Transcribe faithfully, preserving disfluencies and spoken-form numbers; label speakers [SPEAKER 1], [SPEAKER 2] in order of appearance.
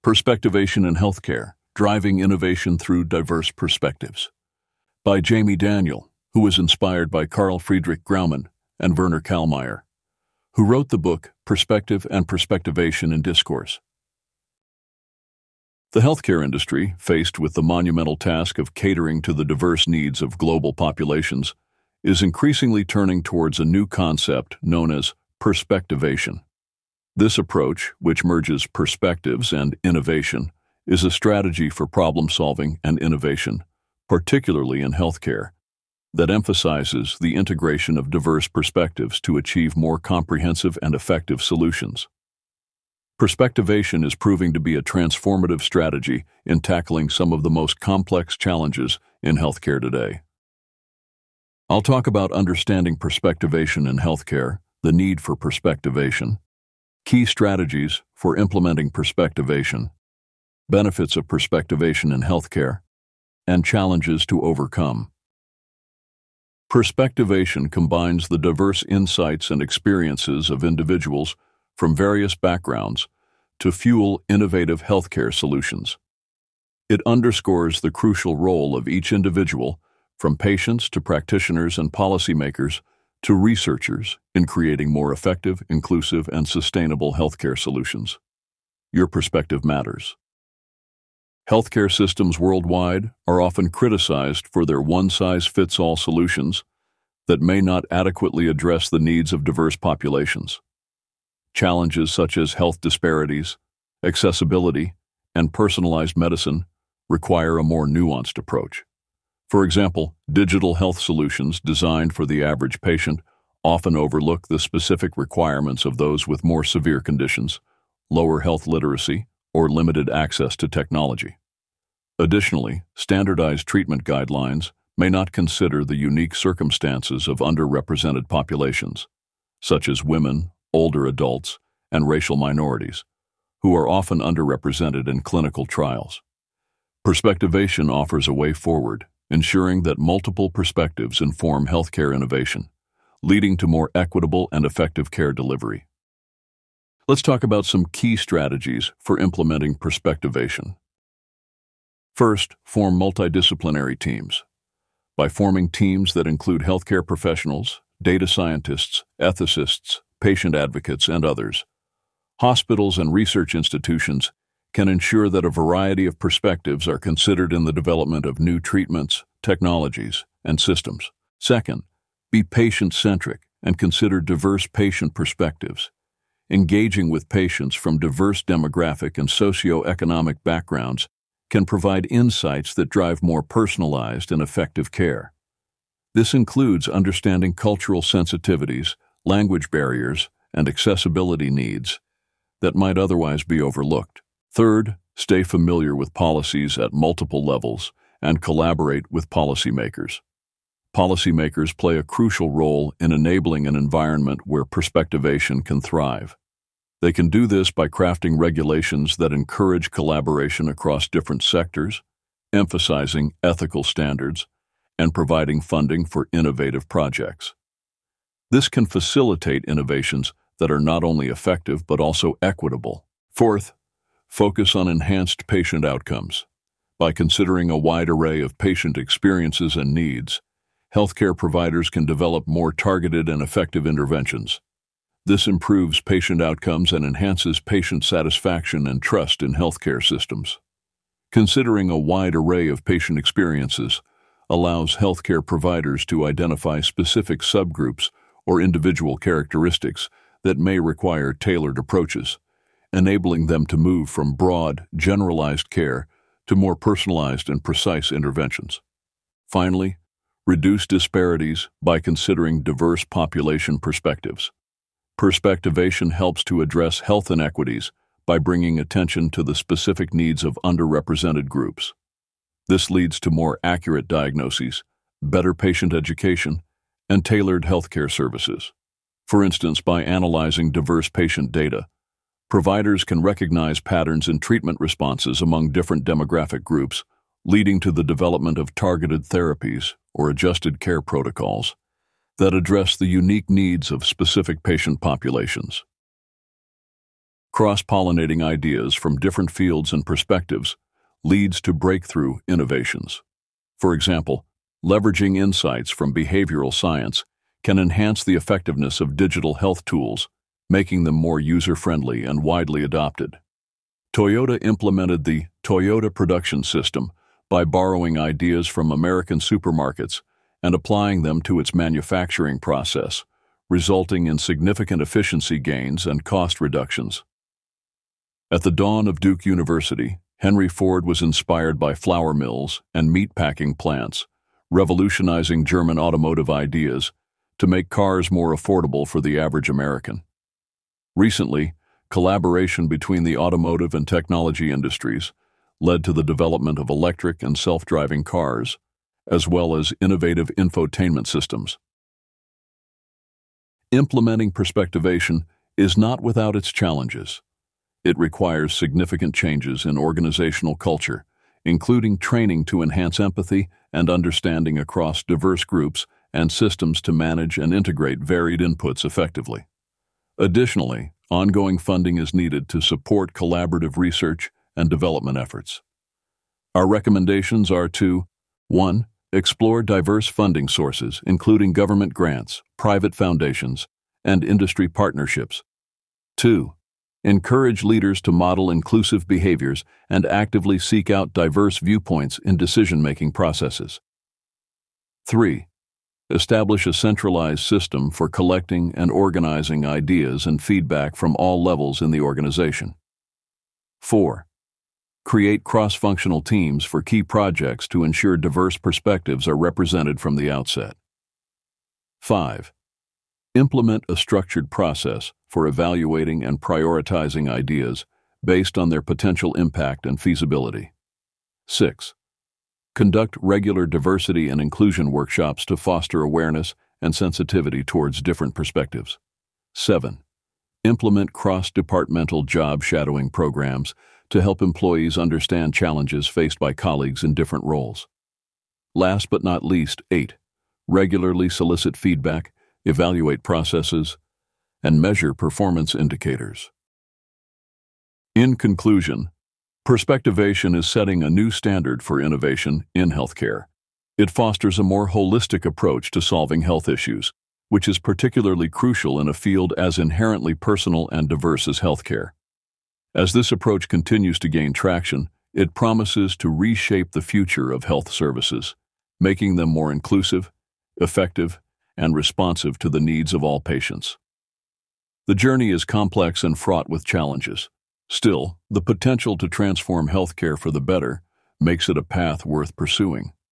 [SPEAKER 1] Perspectivation in Healthcare, Driving Innovation Through Diverse Perspectives, by Jamie Daniel, who was inspired by Carl Friedrich Grauman and Werner Kallmeyer, who wrote the book Perspective and Perspectivation in Discourse. The healthcare industry, faced with the monumental task of catering to the diverse needs of global populations, is increasingly turning towards a new concept known as perspectivation. This approach, which merges perspectives and innovation, is a strategy for problem-solving and innovation, particularly in healthcare, that emphasizes the integration of diverse perspectives to achieve more comprehensive and effective solutions. Perspectivation is proving to be a transformative strategy in tackling some of the most complex challenges in healthcare today. I'll talk about understanding perspectivation in healthcare, the need for perspectivation, key strategies for implementing perspectivation, benefits of perspectivation in healthcare, and challenges to overcome. Perspectivation combines the diverse insights and experiences of individuals from various backgrounds to fuel innovative healthcare solutions. It underscores the crucial role of each individual, from patients to practitioners and policymakers to researchers, in creating more effective, inclusive, and sustainable healthcare solutions. Your perspective matters. Healthcare systems worldwide are often criticized for their one-size-fits-all solutions that may not adequately address the needs of diverse populations. Challenges such as health disparities, accessibility, and personalized medicine require a more nuanced approach. For example, digital health solutions designed for the average patient often overlook the specific requirements of those with more severe conditions, lower health literacy, or limited access to technology. Additionally, standardized treatment guidelines may not consider the unique circumstances of underrepresented populations, such as women, older adults, and racial minorities, who are often underrepresented in clinical trials. Perspectivation offers a way forward, ensuring that multiple perspectives inform healthcare innovation, leading to more equitable and effective care delivery. Let's talk about some key strategies for implementing perspectivation. First, form multidisciplinary teams. By forming teams that include healthcare professionals, data scientists, ethicists, patient advocates, and others, hospitals and research institutions can ensure that a variety of perspectives are considered in the development of new treatments, technologies, and systems. Second, be patient-centric and consider diverse patient perspectives. Engaging with patients from diverse demographic and socioeconomic backgrounds can provide insights that drive more personalized and effective care. This includes understanding cultural sensitivities, language barriers, and accessibility needs that might otherwise be overlooked. Third, stay familiar with policies at multiple levels and collaborate with policymakers. Policymakers play a crucial role in enabling an environment where perspectivation can thrive. They can do this by crafting regulations that encourage collaboration across different sectors, emphasizing ethical standards, and providing funding for innovative projects. This can facilitate innovations that are not only effective but also equitable. Fourth, focus on enhanced patient outcomes. By considering a wide array of patient experiences and needs, healthcare providers can develop more targeted and effective interventions. This improves patient outcomes and enhances patient satisfaction and trust in healthcare systems. Considering a wide array of patient experiences allows healthcare providers to identify specific subgroups or individual characteristics that may require tailored approaches, enabling them to move from broad, generalized care to more personalized and precise interventions. Finally, reduce disparities by considering diverse population perspectives. Perspectivation helps to address health inequities by bringing attention to the specific needs of underrepresented groups. This leads to more accurate diagnoses, better patient education, and tailored healthcare services. For instance, by analyzing diverse patient data, providers can recognize patterns in treatment responses among different demographic groups, leading to the development of targeted therapies or adjusted care protocols that address the unique needs of specific patient populations. Cross-pollinating ideas from different fields and perspectives leads to breakthrough innovations. For example, leveraging insights from behavioral science can enhance the effectiveness of digital health tools, making them more user-friendly and widely adopted. Toyota implemented the Toyota Production System by borrowing ideas from American supermarkets and applying them to its manufacturing process, resulting in significant efficiency gains and cost reductions. At the dawn of Duke University, Henry Ford was inspired by flour mills and meatpacking plants, revolutionizing German automotive ideas to make cars more affordable for the average American. Recently, collaboration between the automotive and technology industries led to the development of electric and self-driving cars, as well as innovative infotainment systems. Implementing perspectivation is not without its challenges. It requires significant changes in organizational culture, including training to enhance empathy and understanding across diverse groups and systems to manage and integrate varied inputs effectively. Additionally, ongoing funding is needed to support collaborative research and development efforts. Our recommendations are to one Explore diverse funding sources, including government grants, private foundations, and industry partnerships. two Encourage leaders to model inclusive behaviors and actively seek out diverse viewpoints in decision-making processes. three Establish a centralized system for collecting and organizing ideas and feedback from all levels in the organization. four Create cross-functional teams for key projects to ensure diverse perspectives are represented from the outset. five Implement a structured process for evaluating and prioritizing ideas based on their potential impact and feasibility. six Conduct regular diversity and inclusion workshops to foster awareness and sensitivity towards different perspectives. seven Implement cross-departmental job shadowing programs to help employees understand challenges faced by colleagues in different roles. Last but not least, eight Regularly solicit feedback, evaluate processes, and measure performance indicators. In conclusion, perspectivation is setting a new standard for innovation in healthcare. It fosters a more holistic approach to solving health issues, which is particularly crucial in a field as inherently personal and diverse as healthcare. As this approach continues to gain traction, it promises to reshape the future of health services, making them more inclusive, effective, and responsive to the needs of all patients. The journey is complex and fraught with challenges. Still, the potential to transform healthcare for the better makes it a path worth pursuing.